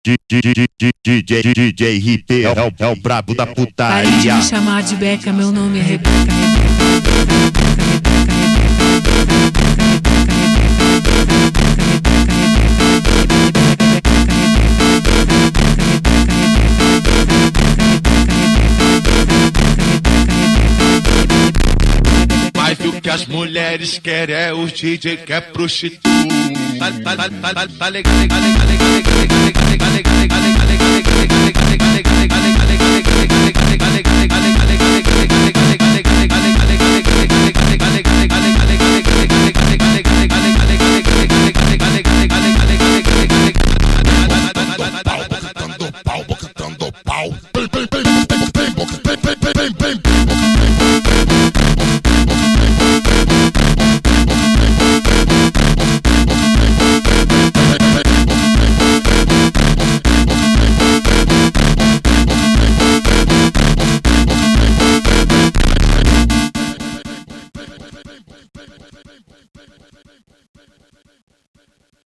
DJ RP é o brabo da Pare de putaria. me chamar de Beca, meu nome é Rebeca. Mas o que as mulheres querem é os DJ que é prostituta. Tá ligado, tá ligado, tá ligado.